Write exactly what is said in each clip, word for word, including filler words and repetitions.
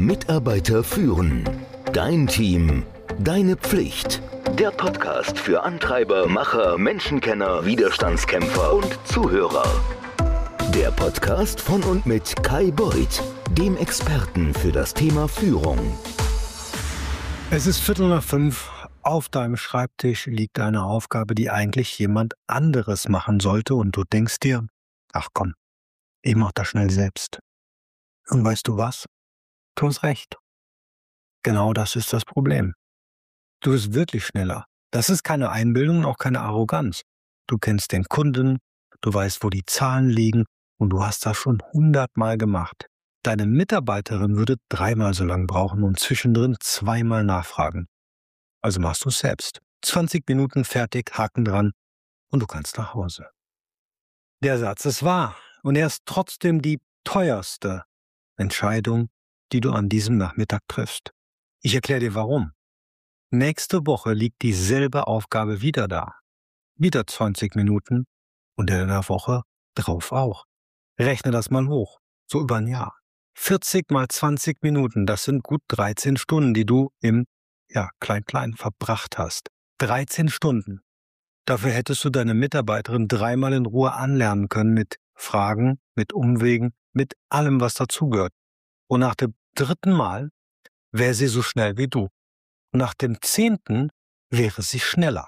Mitarbeiter führen. Dein Team, deine Pflicht. Der Podcast für Antreiber, Macher, Menschenkenner, Widerstandskämpfer und Zuhörer. Der Podcast von und mit Kai Beuth, dem Experten für das Thema Führung. Es ist Viertel nach fünf. Auf deinem Schreibtisch liegt eine Aufgabe, die eigentlich jemand anderes machen sollte, und du denkst dir, ach komm, ich mach das schnell selbst. Und weißt du was? Du hast recht. Genau das ist das Problem. Du bist wirklich schneller. Das ist keine Einbildung und auch keine Arroganz. Du kennst den Kunden, du weißt, wo die Zahlen liegen, und du hast das schon hundertmal gemacht. Deine Mitarbeiterin würde dreimal so lang brauchen und zwischendrin zweimal nachfragen. Also machst du es selbst. zwanzig Minuten fertig, Haken dran, und du kannst nach Hause. Der Satz ist wahr, und er ist trotzdem die teuerste Entscheidung, die du an diesem Nachmittag triffst. Ich erkläre dir warum. Nächste Woche liegt dieselbe Aufgabe wieder da. Wieder zwanzig Minuten und in der Woche drauf auch. Rechne das mal hoch, so über ein Jahr. vierzig mal zwanzig Minuten, das sind gut dreizehn Stunden, die du im ja, Klein-Klein verbracht hast. dreizehn Stunden. Dafür hättest du deine Mitarbeiterin dreimal in Ruhe anlernen können mit Fragen, mit Umwegen, mit allem, was dazugehört. Und nach dem dritten Mal wäre sie so schnell wie du. Und nach dem zehnten wäre sie schneller.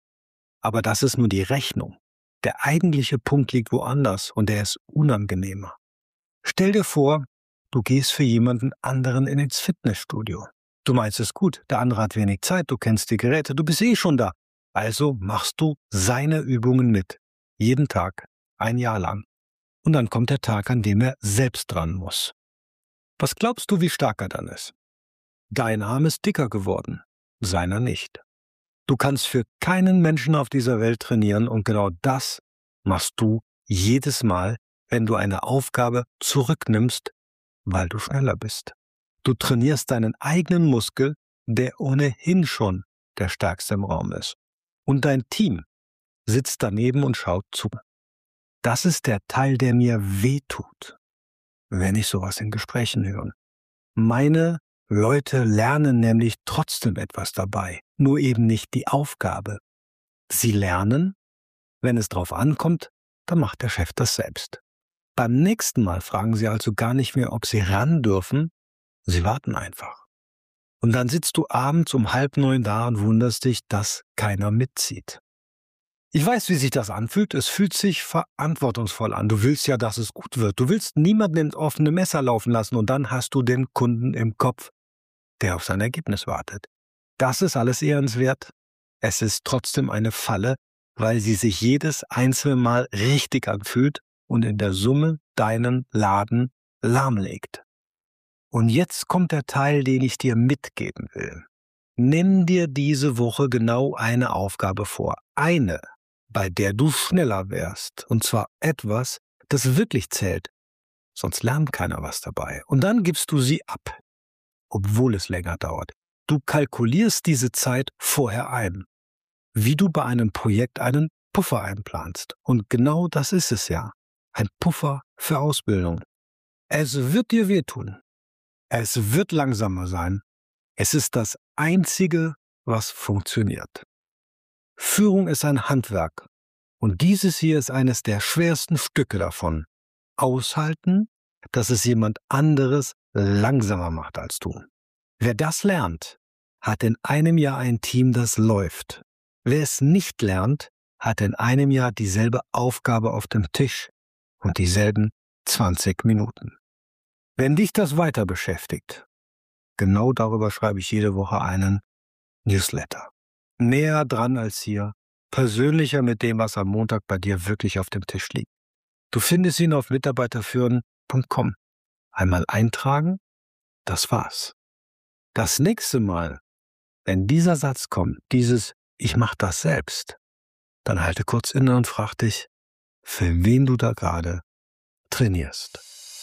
Aber das ist nur die Rechnung. Der eigentliche Punkt liegt woanders, und der ist unangenehmer. Stell dir vor, du gehst für jemanden anderen ins Fitnessstudio. Du meinst es gut, der andere hat wenig Zeit, du kennst die Geräte, du bist eh schon da. Also machst du seine Übungen mit. Jeden Tag, ein Jahr lang. Und dann kommt der Tag, an dem er selbst dran muss. Was glaubst du, wie stark er dann ist? Dein Arm ist dicker geworden, seiner nicht. Du kannst für keinen Menschen auf dieser Welt trainieren, und genau das machst du jedes Mal, wenn du eine Aufgabe zurücknimmst, weil du schneller bist. Du trainierst deinen eigenen Muskel, der ohnehin schon der stärkste im Raum ist. Und dein Team sitzt daneben und schaut zu. Das ist der Teil, der mir wehtut, wenn ich sowas in Gesprächen höre. Meine Leute lernen nämlich trotzdem etwas dabei, nur eben nicht die Aufgabe. Sie lernen, wenn es drauf ankommt, dann macht der Chef das selbst. Beim nächsten Mal fragen sie also gar nicht mehr, ob sie ran dürfen, sie warten einfach. Und dann sitzt du abends um halb neun da und wunderst dich, dass keiner mitzieht. Ich weiß, wie sich das anfühlt. Es fühlt sich verantwortungsvoll an. Du willst ja, dass es gut wird. Du willst niemanden ins offene Messer laufen lassen, und dann hast du den Kunden im Kopf, der auf sein Ergebnis wartet. Das ist alles ehrenswert. Es ist trotzdem eine Falle, weil sie sich jedes einzelne Mal richtig anfühlt und in der Summe deinen Laden lahmlegt. Und jetzt kommt der Teil, den ich dir mitgeben will. Nimm dir diese Woche genau eine Aufgabe vor. Eine, bei der du schneller wärst. Und zwar etwas, das wirklich zählt. Sonst lernt keiner was dabei. Und dann gibst du sie ab, obwohl es länger dauert. Du kalkulierst diese Zeit vorher ein, wie du bei einem Projekt einen Puffer einplanst. Und genau das ist es ja. Ein Puffer für Ausbildung. Es wird dir wehtun. Es wird langsamer sein. Es ist das Einzige, was funktioniert. Führung ist ein Handwerk. Und dieses hier ist eines der schwersten Stücke davon. Aushalten, dass es jemand anderes langsamer macht als du. Wer das lernt, hat in einem Jahr ein Team, das läuft. Wer es nicht lernt, hat in einem Jahr dieselbe Aufgabe auf dem Tisch und dieselben zwanzig Minuten. Wenn dich das weiter beschäftigt, genau darüber schreibe ich jede Woche einen Newsletter. Näher dran als hier, persönlicher mit dem, was am Montag bei dir wirklich auf dem Tisch liegt. Du findest ihn auf mitarbeiterführen punkt com. Einmal eintragen, das war's. Das nächste Mal, wenn dieser Satz kommt, dieses Ich mach das selbst, dann halte kurz inne und frag dich, für wen du da gerade trainierst.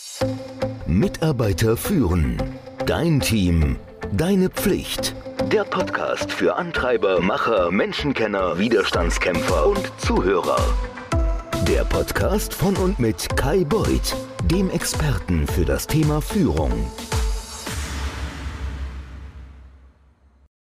Mitarbeiter führen. Dein Team, deine Pflicht. Der Podcast für Antreiber, Macher, Menschenkenner, Widerstandskämpfer und Zuhörer. Der Podcast von und mit Kai Beuth, dem Experten für das Thema Führung.